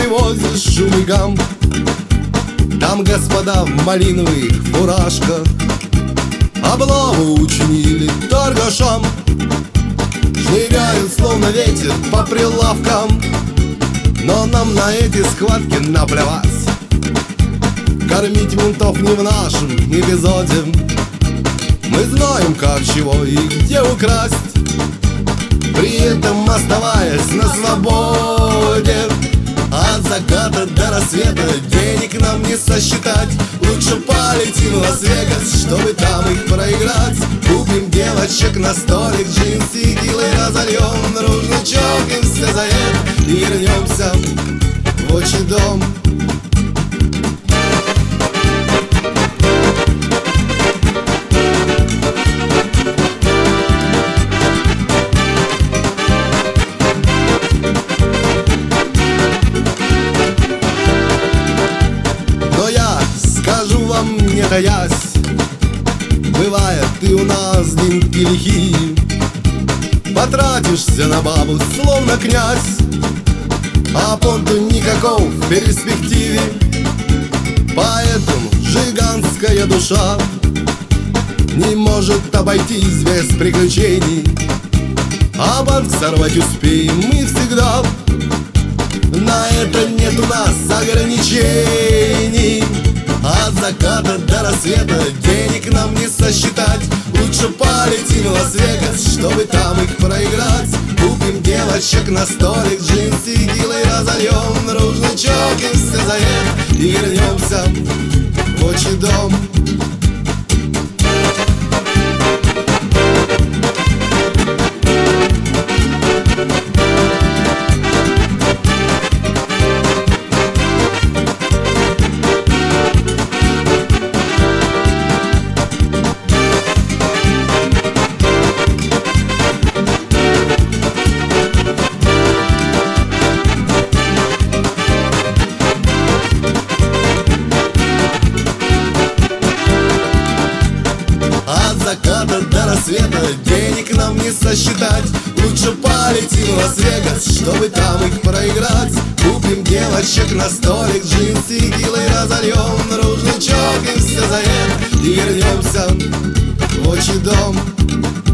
привозишь шум и гам. Там господа в малиновых фуражках облаву учинили торгашам. Шныряют словно ветер по прилавкам, но нам на эти схватки наплевать. Кормить ментов не в нашем эпизоде. Мы знаем, как, чего и где украсть, при этом оставаясь на свободе. От заката до рассвета денег нам не сосчитать. Лучше полетим в Лас-Вегас, чтобы там их проиграть. Купим девочек на столик, джинсы и килы разольем, дружно чокнемся за это и вернемся в отчий дом. Не таясь, бывает, ты у нас деньги лихие, потратишься на бабу, словно князь, а понту никаков в перспективе. Поэтому жиганская душа не может обойтись без приключений, а банк сорвать успеем мы всегда. На это нет у нас ограничений. От заката до рассвета денег нам не сосчитать. Лучше полетим в Лас-Вегас, чтобы там их проиграть. Купим девочек на столик, джинсы и килы разольем, дружно чокнемся за это и вернемся в отчий дом. От заката до рассвета денег нам не сосчитать. Лучше полетим в Лас-Вегас, чтобы там их проиграть. Купим девочек на столик, джинсы и килы разольем, дружно чокнемся за это и вернемся в отчий дом.